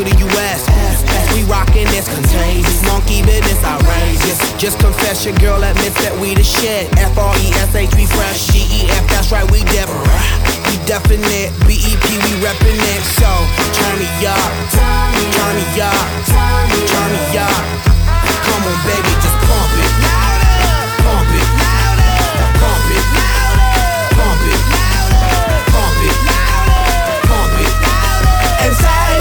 to the US. We rockin' this contagious, monkey business outrageous. Just confess your girl admits that we the shit. FRESH, we fresh. DEF, that's right, we different. We definite. BEP, we reppin' it. So turn me up, turn me up, turn me up. Come on, baby, just pump it, pump it, pump it, pump it, pump it, pump it, and say,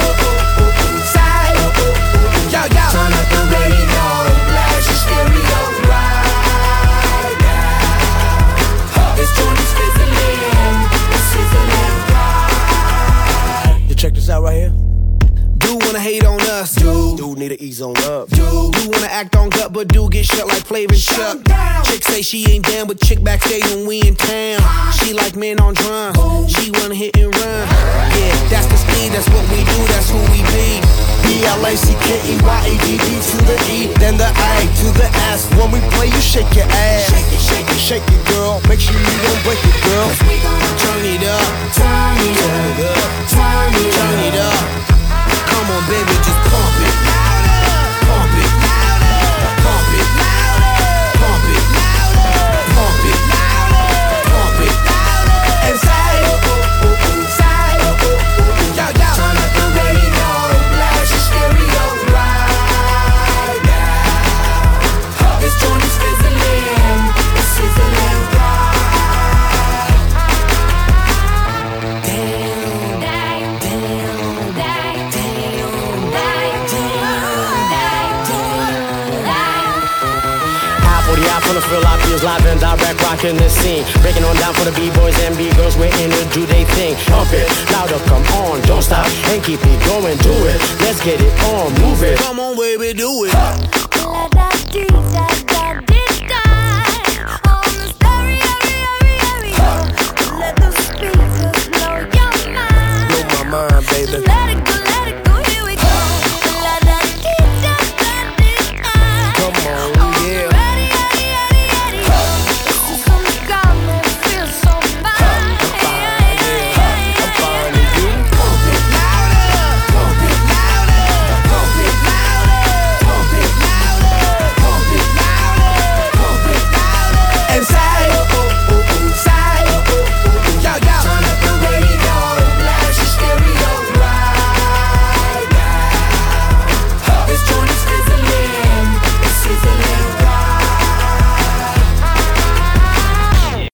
yo, yo. Turn up the radio, blast your stereo right now. This joint is sizzling, right. You check this out right here. Dude wanna hate on us, dude need to ease on up, dude wanna act on gut, but dude get shut like Flavor Chuck. Chick say she ain't down, but chick backstage when we in town. She like men on drum, she wanna hit and run. Yeah, that's the speed, that's what we do, that's who we be. BLACKEYADD to the E, then the A to the S. When we play, you shake your ass. Shake it, shake it, shake it, girl. Make sure you don't break it, girl. We gon' turn it up, turn it up, turn it up, turn it up. Come on, baby, just pump it, pump it, pump it, pump it, pump it, pump it, and say, yo, yo. turn up the radio, blast your stereo right now. This joint is sizzling right. From the fill, I feels live and direct, rocking the scene. Breaking on down for the B-boys and B-girls, we're in to do they thing. Pump it, louder, come on, don't stop, and keep it going, do it. Let's get it on, move it. Come on, baby, do it.